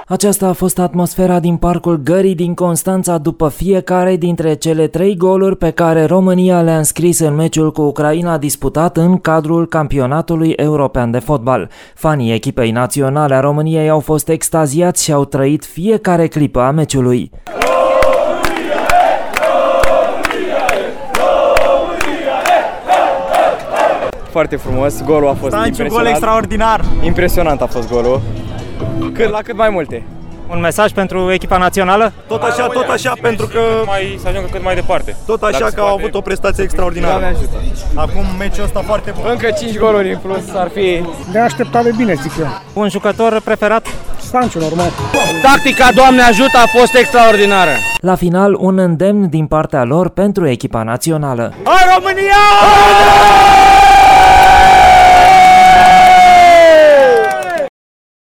Aceasta a fost atmosfera din Parcul Gării din Constanța după fiecare dintre cele 3 goluri pe care România le-a înscris în meciul cu Ucraina disputat în cadrul campionatului european de fotbal. Fanii echipei naționale a României au fost extaziați și au trăit fiecare clipă a meciului. Foarte frumos, golul a fost impresionant. Un gol extraordinar. Impresionant a fost golul. La cât mai multe. Un mesaj pentru echipa națională? Tot așa, pentru că să ajungă cât mai departe. Tot așa că au avut o prestație extraordinară. Acum meciul ăsta foarte bun. Încă 5 goluri în plus ar fi de așteptat de bine, zic eu. Un jucător preferat? Stanciu, normal. Tactica, Doamne ajută, a fost extraordinară. La final, un îndemn din partea lor pentru echipa națională. Hai România!